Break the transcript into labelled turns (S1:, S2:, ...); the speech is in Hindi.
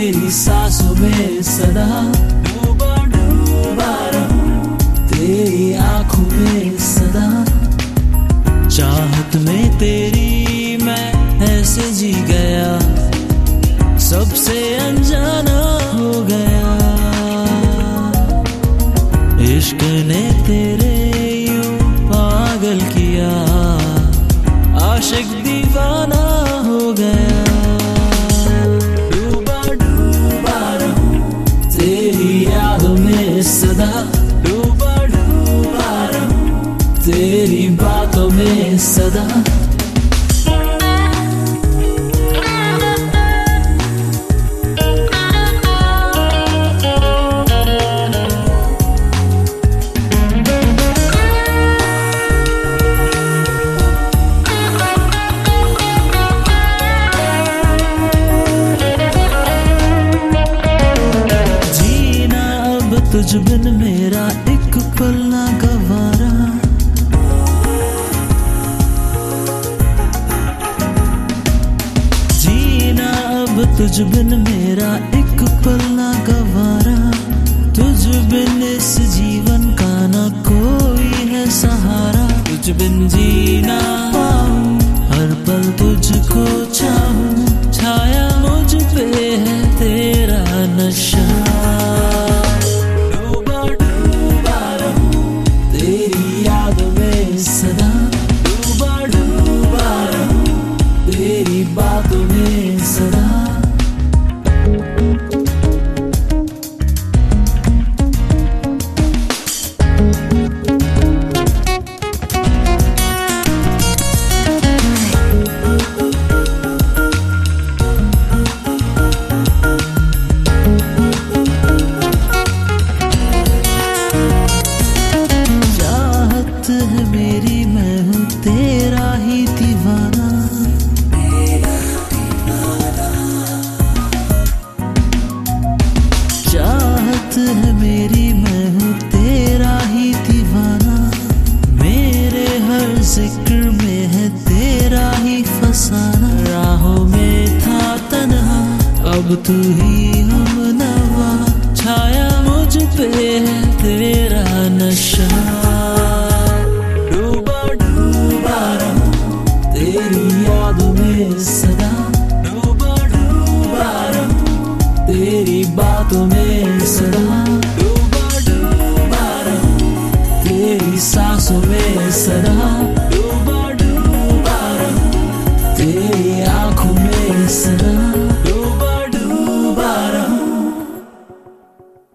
S1: तेरी सांसों में सदा डूबा डूबा रहूं, तेरी आंखों में सदा। चाहत में तेरी मैं ऐसे जी गया, सबसे अनजाना हो गया। इश्क ने तेरे यूं पागल किया, आशिक दीवाना हो गया। डूबा डूबा रहूं, तेरी यादों में सदा डूबा डूबा रहूं, तेरी बातों में सदा। तुझ बिन मेरा एक पल ना गवारा, जीना अब तुझ बिन मेरा एक पल ना गवारा। तुझ बिन इस जीवन का ना कोई है सहारा। तुझ बिन जीना पाऊं, हर पल तुझको चाहूं, छाया मुझ पे है तेरा नशा। सदा डूबा डूबा रहूं, तेरी बातों में सदा। मेरी मैं हूँ तेरा ही दीवाना, चाहत है मेरी मैं हूँ तेरा ही दीवाना। मेरे हर जिक्र में है तेरा ही फसाना। राहों में था तन्हा, अब तू ही हमनवा, छाया मुझ पे है तेरा नशा। तेरी यादों में सदा डूबा डूबा रहूं, तेरी बातों में सदा डूबा डूबा रहूं, तेरी सांसों में सदा।